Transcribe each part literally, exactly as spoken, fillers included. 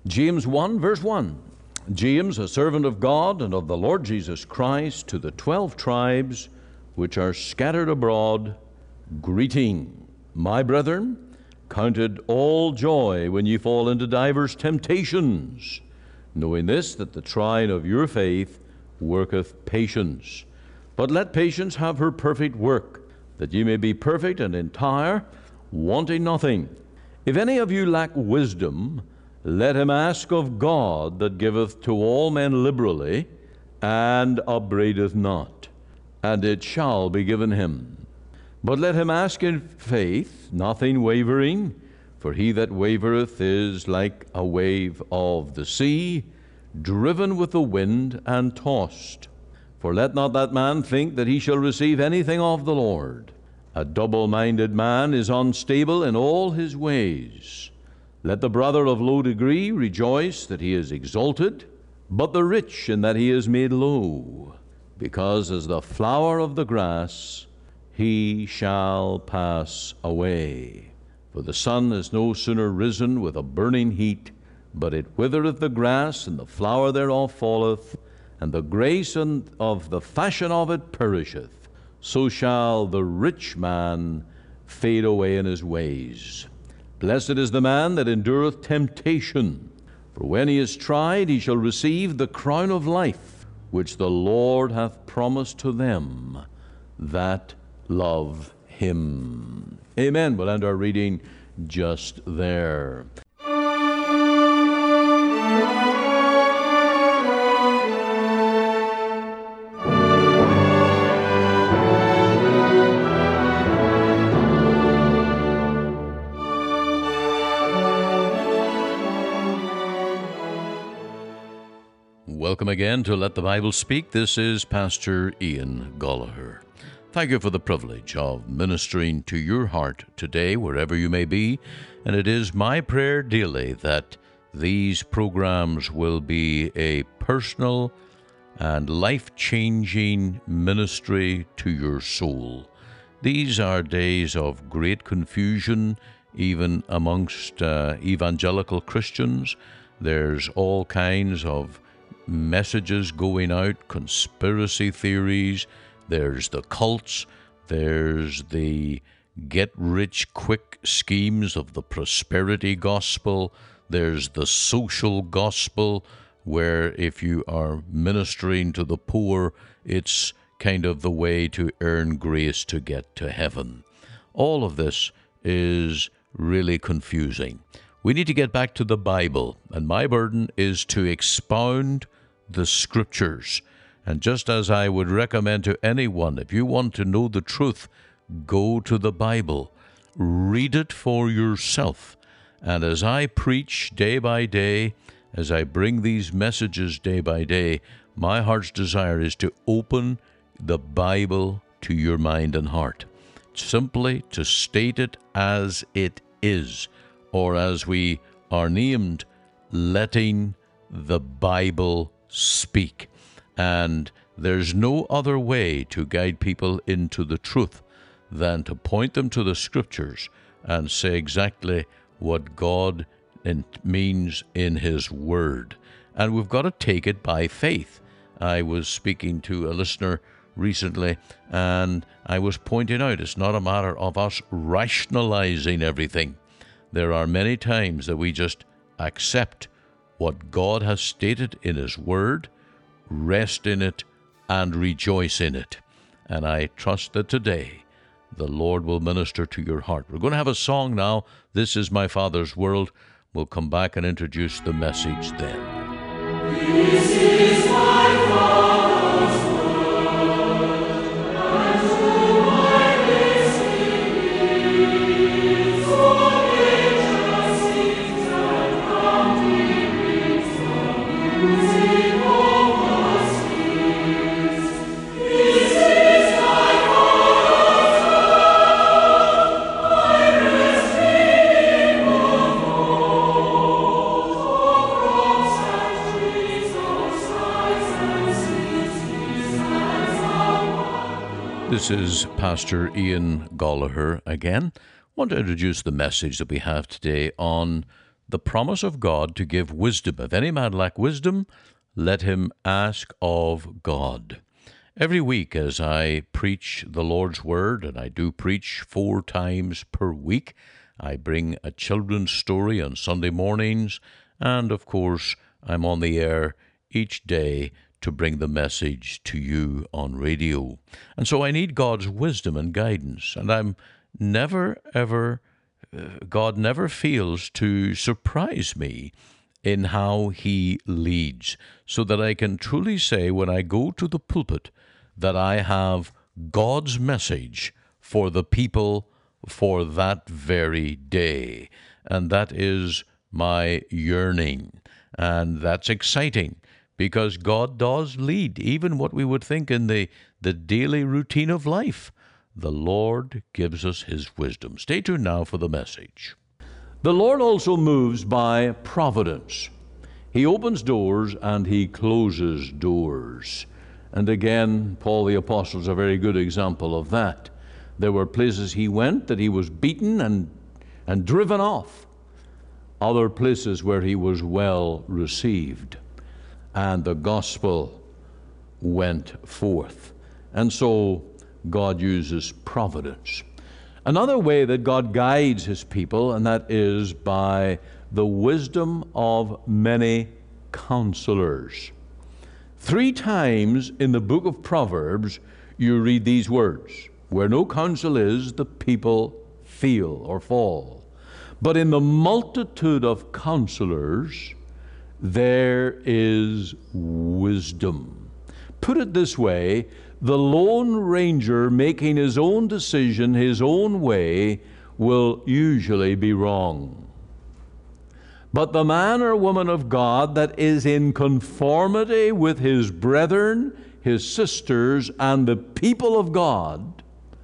James one, verse one. James, a servant of God and of the Lord Jesus Christ, to the twelve tribes which are scattered abroad, greeting. My brethren, count it all joy when ye fall into divers temptations, knowing this, that the trying of your faith worketh patience. But let patience have her perfect work, that ye may be perfect and entire, wanting nothing. If any of you lack wisdom, let him ask of God, that giveth to all men liberally, and upbraideth not, and it shall be given him. But let him ask in faith, nothing wavering, for he that wavereth is like a wave of the sea, driven with the wind and tossed. For let not that man think that he shall receive anything of the Lord. A double-minded man is unstable in all his ways. Let the brother of low degree rejoice that he is exalted, but the rich in that he is made low, because as the flower of the grass he shall pass away. For the sun is no sooner risen with a burning heat, but it withereth the grass, and the flower thereof falleth, and the grace of the fashion of it perisheth. So shall the rich man fade away in his ways. Blessed is the man that endureth temptation, for when he is tried, he shall receive the crown of life, which the Lord hath promised to them that love him. Amen. We'll end our reading just there. Welcome again to Let the Bible Speak. This is Pastor Ian Gollaher. Thank you for the privilege of ministering to your heart today, wherever you may be. And it is my prayer daily that these programs will be a personal and life-changing ministry to your soul. These are days of great confusion, even amongst uh, evangelical Christians. There's all kinds of messages going out, conspiracy theories, there's the cults, there's the get-rich-quick schemes of the prosperity gospel, there's the social gospel, where if you are ministering to the poor, it's kind of the way to earn grace to get to heaven. All of this is really confusing. We need to get back to the Bible, and my burden is to expound the Scriptures. And just as I would recommend to anyone, if you want to know the truth, go to the Bible. Read it for yourself. And as I preach day by day, as I bring these messages day by day, my heart's desire is to open the Bible to your mind and heart. Simply to state it as it is, or as we are named, letting the Bible speak. And there's no other way to guide people into the truth than to point them to the Scriptures and say exactly what God means in His Word. And we've got to take it by faith. I was speaking to a listener recently, and I was pointing out it's not a matter of us rationalizing everything. There are many times that we just accept what God has stated in His Word, rest in it, and rejoice in it. And I trust that today the Lord will minister to your heart. We're going to have a song now. This is My Father's World. We'll come back and introduce the message then. This is my Father's world, and to my listening ears, all nature sings and proudly brings the music of the spheres. This is my Father's world, I rest beneath the fold of rocks and trees, of skies and seas. He stands above. This is Pastor Ian Gollaher again. I want to introduce the message that we have today on the promise of God to give wisdom. If any man lack wisdom, let him ask of God. Every week as I preach the Lord's Word, and I do preach four times per week, I bring a children's story on Sunday mornings, and of course, I'm on the air each day to bring the message to you on radio. And so I need God's wisdom and guidance, and I'm never, ever, uh, God never fails to surprise me in how He leads, so that I can truly say when I go to the pulpit that I have God's message for the people for that very day. And that is my yearning. And that's exciting, because God does lead, even what we would think in the, the daily routine of life. The Lord gives us His wisdom. Stay tuned now for the message. The Lord also moves by providence. He opens doors and He closes doors. And again, Paul the Apostle is a very good example of that. There were places he went that he was beaten and, and driven off. Other places where he was well received. And the gospel went forth. And so God uses providence. Another way that God guides His people, and that is by the wisdom of many counselors. Three times in the book of Proverbs, you read these words: where no counsel is, the people feel or fall. But in the multitude of counselors, there is wisdom. Put it this way, the Lone Ranger making his own decision, his own way, will usually be wrong. But the man or woman of God that is in conformity with his brethren, his sisters, and the people of God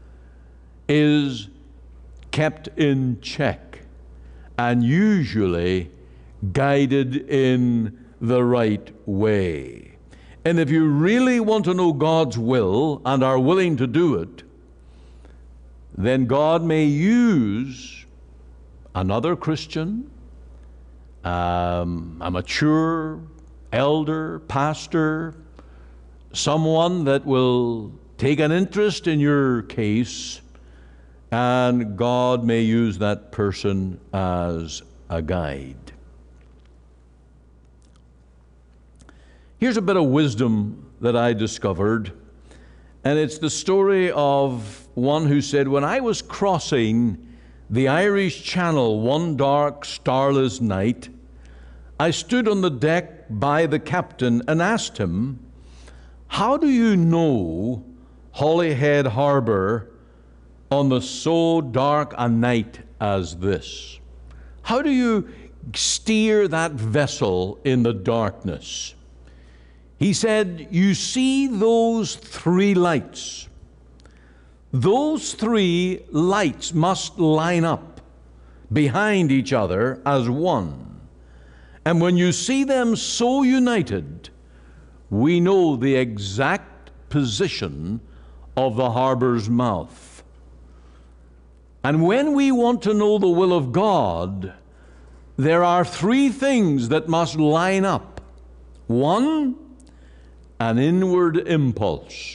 is kept in check and usually guided in the right way. And if you really want to know God's will and are willing to do it, then God may use another Christian, um, a mature elder, pastor, someone that will take an interest in your case, and God may use that person as a guide. Here's a bit of wisdom that I discovered, and it's the story of one who said, when I was crossing the Irish Channel one dark, starless night, I stood on the deck by the captain and asked him, how do you know Holyhead Harbor on the so dark a night as this? How do you steer that vessel in the darkness? He said, you see those three lights. Those three lights must line up behind each other as one. And when you see them so united, we know the exact position of the harbor's mouth. And when we want to know the will of God, there are three things that must line up. One, an inward impulse.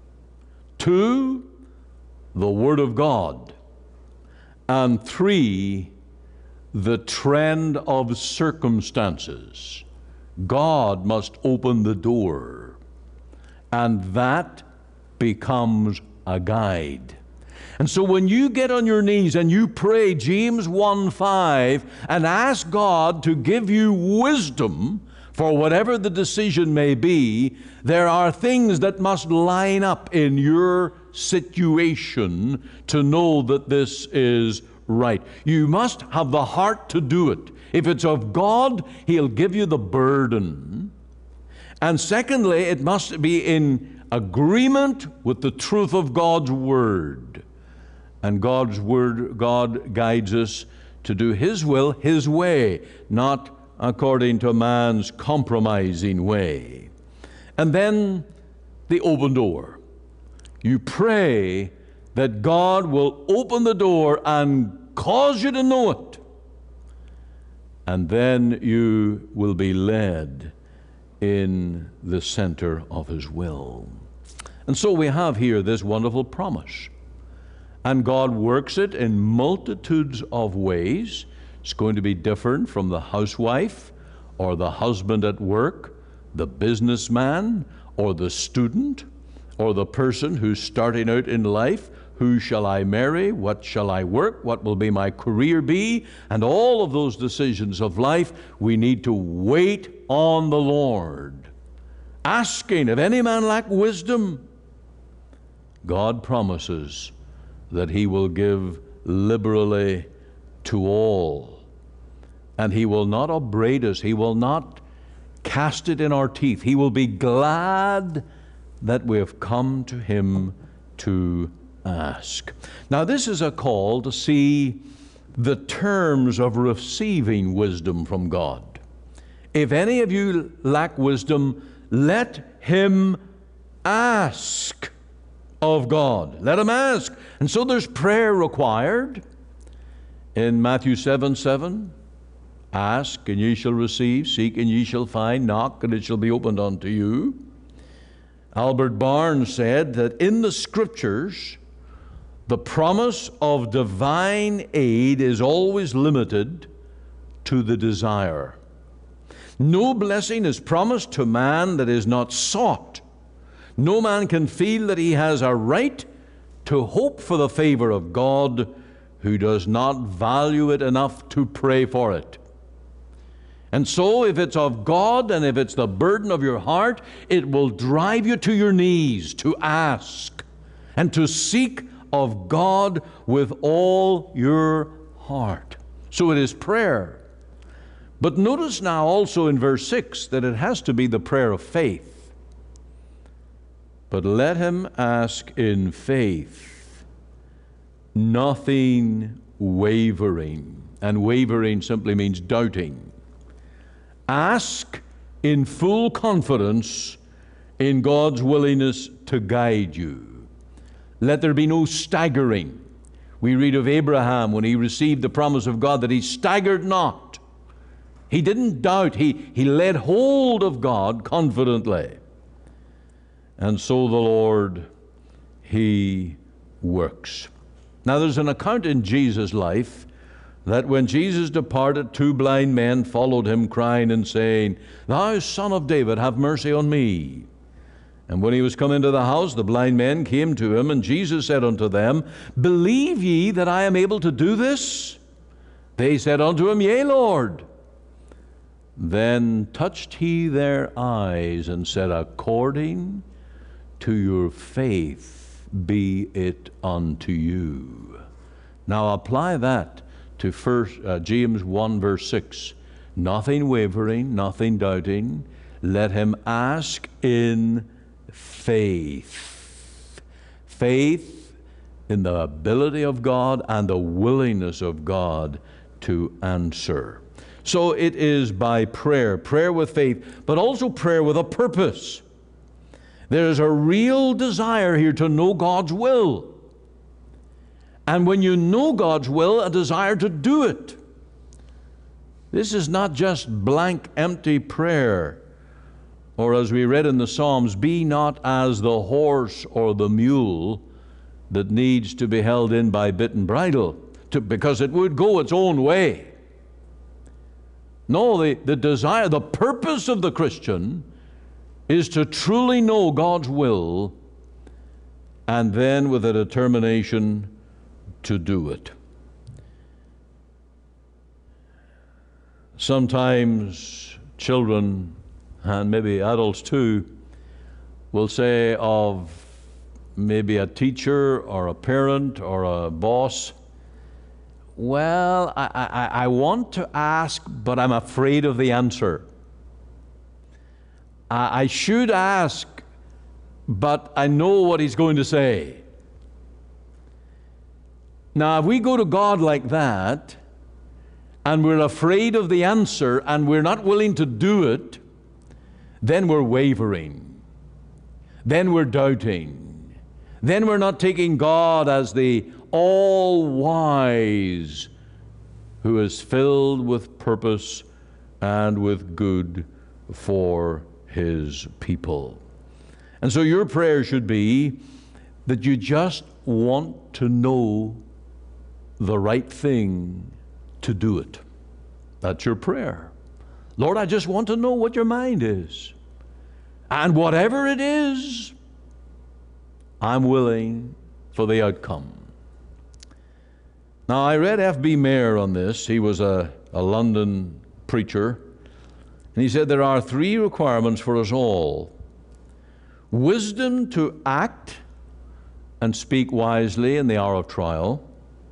Two, the Word of God. And three, the trend of circumstances. God must open the door, and that becomes a guide. And so when you get on your knees and you pray James one five and ask God to give you wisdom for whatever the decision may be, there are things that must line up in your situation to know that this is right. You must have the heart to do it. If it's of God, He'll give you the burden. And secondly, it must be in agreement with the truth of God's Word. And God's Word, God guides us to do His will, His way, not according to man's compromising way. And then the open door. You pray that God will open the door and cause you to know it. and then you will be led in the center of His will. And so we have here this wonderful promise. And God works it in multitudes of ways. It's going to be different from the housewife or the husband at work, the businessman or the student, or the person who's starting out in life. Who shall I marry? What shall I work? What will be my career be? And all of those decisions of life, we need to wait on the Lord, asking, if any man lack wisdom, God promises that He will give liberally to all. And He will not upbraid us. He will not cast it in our teeth. He will be glad that we have come to Him to ask. Now, this is a call to see the terms of receiving wisdom from God. If any of you lack wisdom, let him ask of God. Let him ask. And so there's prayer required. In Matthew seven seven, ask and ye shall receive, seek and ye shall find, knock and it shall be opened unto you. Albert Barnes said that in the Scriptures, the promise of divine aid is always limited to the desire. No blessing is promised to man that is not sought. No man can feel that he has a right to hope for the favor of God who does not value it enough to pray for it. And so if it's of God and if it's the burden of your heart, it will drive you to your knees to ask and to seek of God with all your heart. So it is prayer. But notice now also in verse six that it has to be the prayer of faith. But let him ask in faith, nothing wavering. And wavering simply means doubting. Ask in full confidence in God's willingness to guide you. Let there be no staggering. We read of Abraham when he received the promise of God that he staggered not. He didn't doubt. He, he laid hold of God confidently. And so the Lord, He works. Now there's an account in Jesus' life that when Jesus departed, two blind men followed Him, crying and saying, Thou Son of David, have mercy on me. And when He was come into the house, the blind men came to Him, and Jesus said unto them, Believe ye that I am able to do this? They said unto Him, Yea, Lord. Then touched He their eyes, and said, According to your faith be it unto you. Now apply that to first uh, James one verse six. Nothing wavering, nothing doubting. Let him ask in faith. Faith in the ability of God and the willingness of God to answer. So it is by prayer, prayer with faith, but also prayer with a purpose. There is a real desire here to know God's will. And when you know God's will, a desire to do it. This is not just blank, empty prayer. Or as we read in the Psalms, be not as the horse or the mule that needs to be held in by bit and bridle, to, because it would go its own way. No, the, the desire, the purpose of the Christian is to truly know God's will and then with a determination to do it. Sometimes children, and maybe adults too, will say of maybe a teacher or a parent or a boss, well, I, I, I want to ask, but I'm afraid of the answer. I, I should ask, but I know what he's going to say. Now, if we go to God like that, and we're afraid of the answer, and we're not willing to do it, then we're wavering. Then we're doubting. Then we're not taking God as the all-wise who is filled with purpose and with good for his people. And so your prayer should be that you just want to know the right thing to do it. That's your prayer. Lord, I just want to know what your mind is. And whatever it is, I'm willing for the outcome. Now, I read F B Mayer on this. He was a, a London preacher. And he said there are three requirements for us all: wisdom to act and speak wisely in the hour of trial,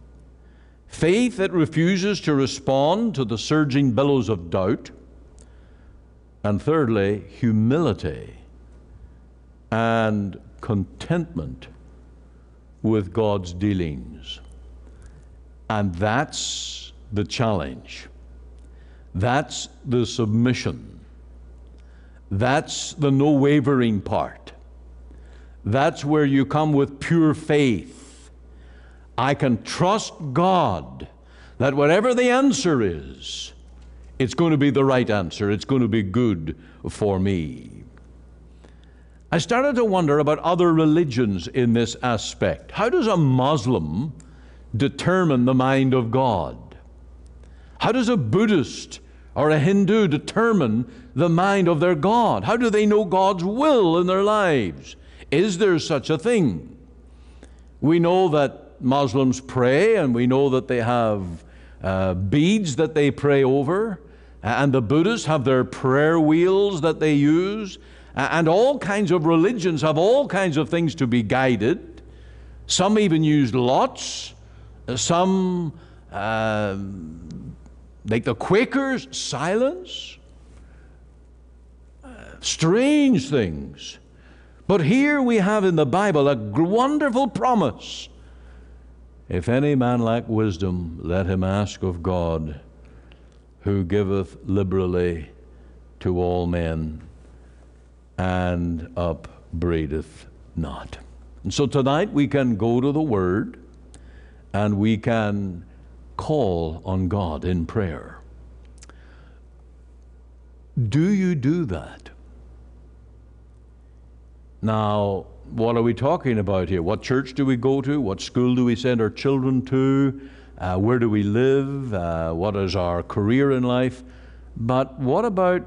faith that refuses to respond to the surging billows of doubt, and thirdly, humility and contentment with God's dealings. And that's the challenge. That's the submission. That's the no wavering part. That's where you come with pure faith. I can trust God that whatever the answer is, it's going to be the right answer. It's going to be good for me. I started to wonder about other religions in this aspect. How does a Muslim determine the mind of God? How does a Buddhist or a Hindu determine the mind of their God? How do they know God's will in their lives? Is there such a thing? We know that Muslims pray, and we know that they have uh, beads that they pray over, and the Buddhists have their prayer wheels that they use, and all kinds of religions have all kinds of things to be guided. Some even use lots. Some, uh, like the Quakers, silence. Uh, strange things. But here we have in the Bible a wonderful promise. If any man lack wisdom, let him ask of God, who giveth liberally to all men, and upbraideth not. And so tonight we can go to the Word, and we can call on God in prayer. Do you do that? Now, what are we talking about here? What church do we go to? What school do we send our children to? Uh, where do we live? Uh, what is our career in life? But what about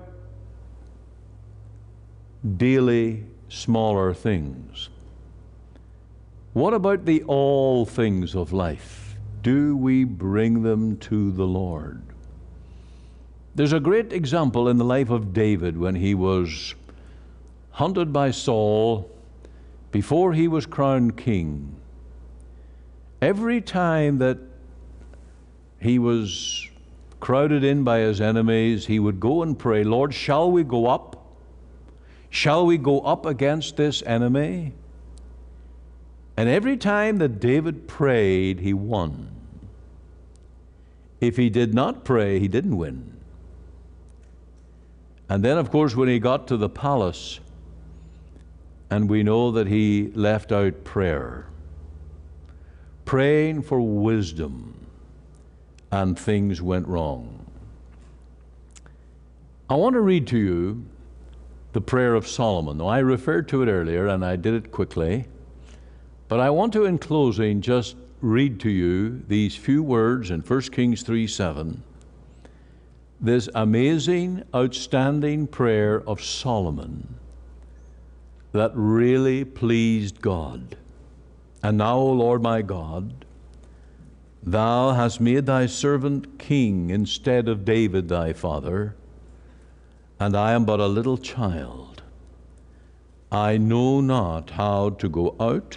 daily smaller things? What about the all things of life? Do we bring them to the Lord? There's a great example in the life of David when he was hunted by Saul before he was crowned king. Every time that he was crowded in by his enemies, he would go and pray, Lord, shall we go up? Shall we go up against this enemy? And every time that David prayed, he won. If he did not pray, he didn't win. And then, of course, when he got to the palace, and we know that he left out prayer, praying for wisdom, and things went wrong. I want to read to you the prayer of Solomon. Now, I referred to it earlier, and I did it quickly, but I want to, in closing, just read to you these few words in First Kings three seven, this amazing, outstanding prayer of Solomon that really pleased God. And now, O Lord my God, thou hast made thy servant king instead of David thy father, and I am but a little child. I know not how to go out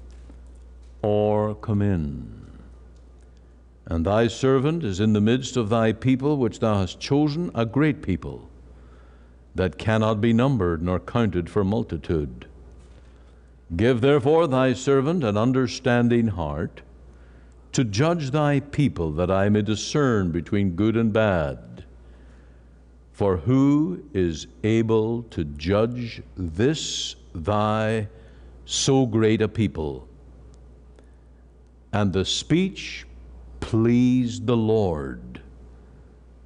or come in. And thy servant is in the midst of thy people, which thou hast chosen, a great people, that cannot be numbered nor counted for multitude. Give therefore thy servant an understanding heart, to judge thy people, that I may discern between good and bad. For who is able to judge this thy so great a people? And the speech pleased the Lord.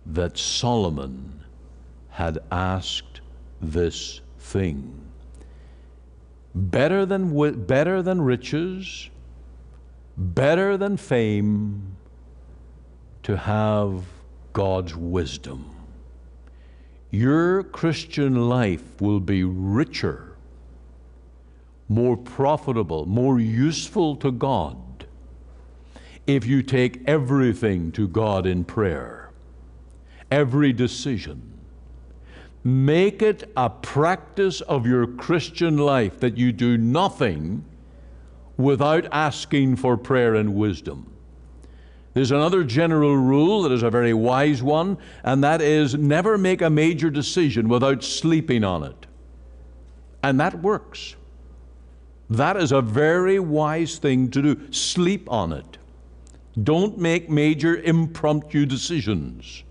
that Solomon had asked this thing. Better than, wi- better than riches, better than fame, to have God's wisdom. Your Christian life will be richer, more profitable, more useful to God if you take everything to God in prayer, every decision. Make it a practice of your Christian life that you do nothing without asking for prayer and wisdom. There's another general rule that is a very wise one, and that is never make a major decision without sleeping on it. And that works. That is a very wise thing to do. Sleep on it. Don't make major impromptu decisions.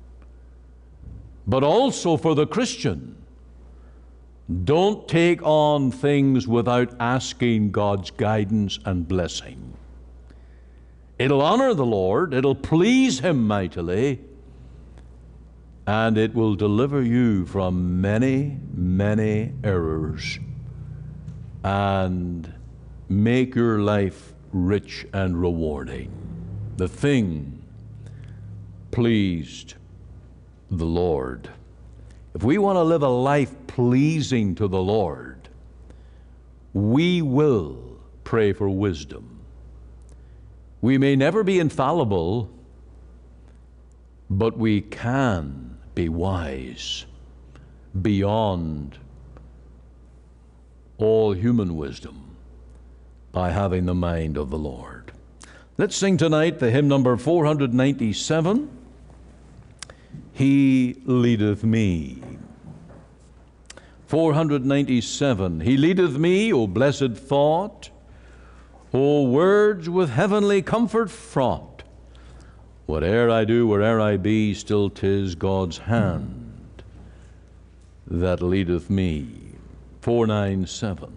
But also for the Christian, don't take on things without asking God's guidance and blessing. It'll honor the Lord, it'll please Him mightily, and it will deliver you from many, many errors and make your life rich and rewarding. The thing pleased the Lord. If we want to live a life pleasing to the Lord, we will pray for wisdom. We may never be infallible, but we can be wise beyond all human wisdom by having the mind of the Lord. Let's sing tonight the hymn number four hundred ninety-seven, He Leadeth Me. four hundred ninety-seven, He leadeth me, O blessed thought, O words with heavenly comfort fraught. Whate'er I do, where'er I be, still 'tis God's hand that leadeth me. four ninety-seven.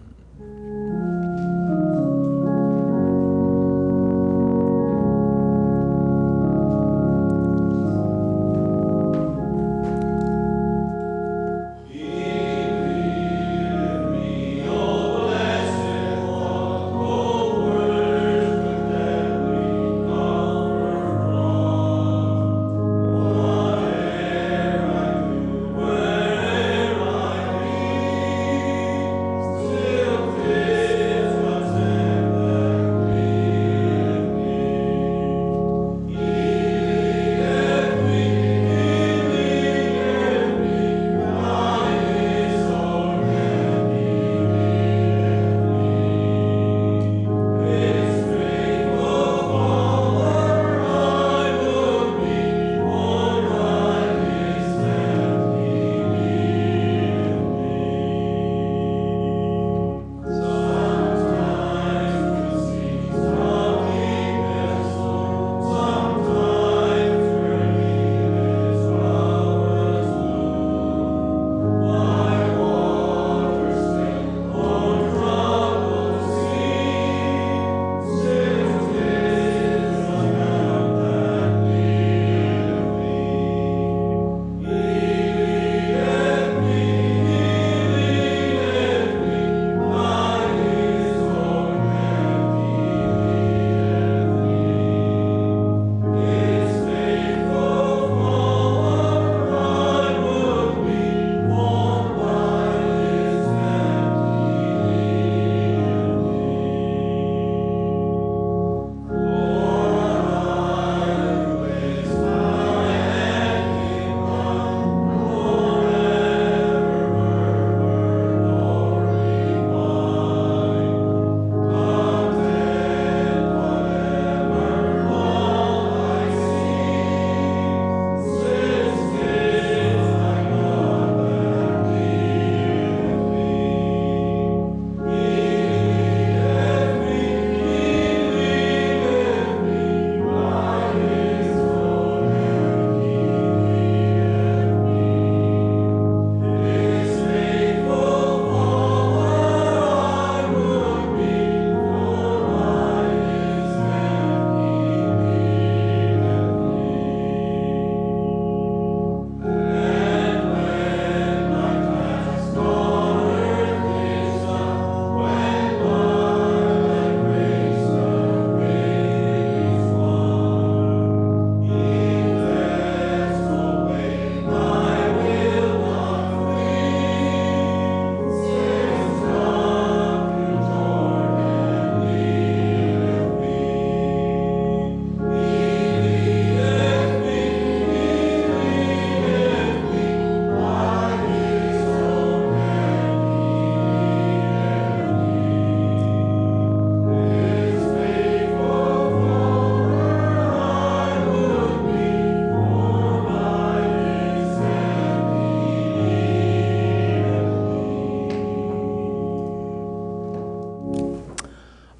Still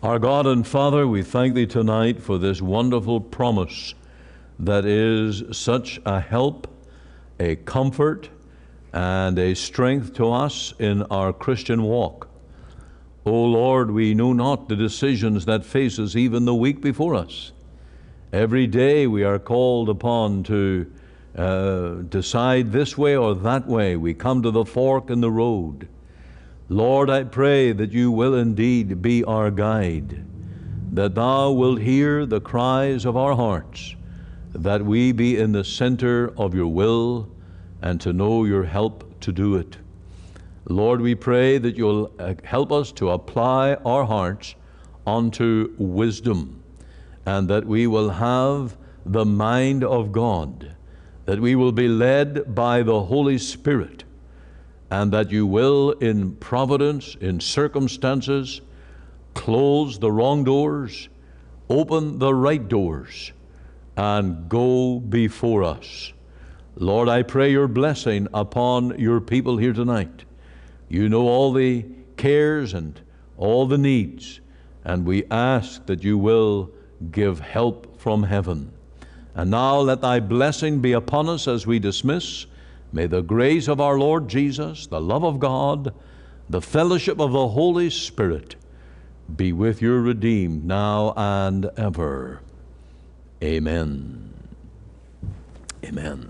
Our God and Father, we thank Thee tonight for this wonderful promise that is such a help, a comfort, and a strength to us in our Christian walk. O Lord, we know not the decisions that face us even the week before us. Every day we are called upon to uh, decide this way or that way. We come to the fork in the road. Lord, I pray that You will indeed be our guide, that Thou wilt hear the cries of our hearts, that we be in the center of Your will and to know Your help to do it. Lord, we pray that You'll help us to apply our hearts unto wisdom, and that we will have the mind of God, that we will be led by the Holy Spirit, and that You will, in providence, in circumstances, close the wrong doors, open the right doors, and go before us. Lord, I pray Your blessing upon Your people here tonight. You know all the cares and all the needs, and we ask that You will give help from heaven. And now let Thy blessing be upon us as we dismiss. May the grace of our Lord Jesus, the love of God, the fellowship of the Holy Spirit be with Your redeemed now and ever. Amen. Amen.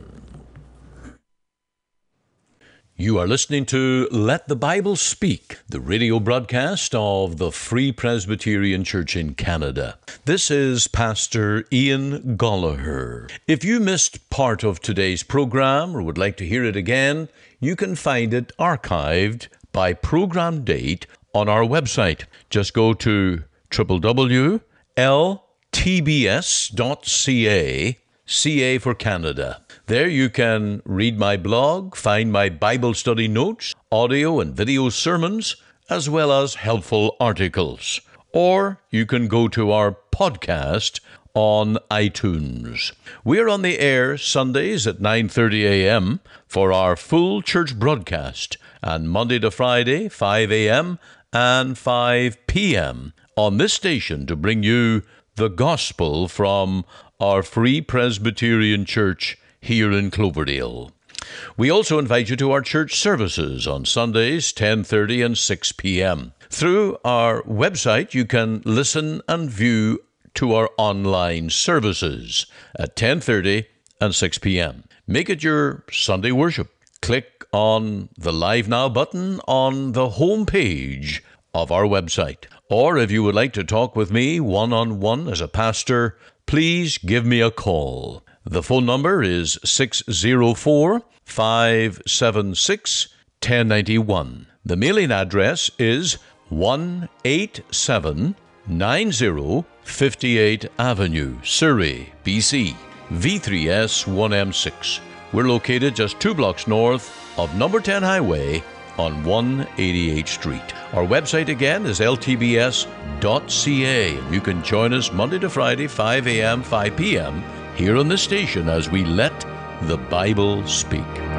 You are listening to Let the Bible Speak, the radio broadcast of the Free Presbyterian Church in Canada. This is Pastor Ian Gollaher. If you missed part of today's program or would like to hear it again, you can find it archived by program date on our website. Just go to w w w dot l t b s dot c a, C A for Canada. There you can read my blog, find my Bible study notes, audio and video sermons, as well as helpful articles. Or you can go to our podcast on iTunes. We're on the air Sundays at nine thirty a.m. for our full church broadcast, and Monday to Friday, five a.m. and five p.m. on this station to bring you the gospel from our Free Presbyterian Church here in Cloverdale. We also invite you to our church services on Sundays, ten thirty and six p.m. Through our website, you can listen and view to our online services at ten thirty and six p.m. Make it your Sunday worship. Click on the Live Now button on the home page of our website. Or if you would like to talk with me one-on-one as a pastor, please give me a call. The phone number is six oh four, five seven six, one oh nine one. The mailing address is one eighty-seven ninety fifty-eighth Avenue, Surrey, B C, V three S one M six. We're located just two blocks north of number ten Highway on one eighty-eighth Street. Our website again is l t b s dot c a. You can join us Monday to Friday, five a.m., five p.m., here on this station as we let the Bible speak.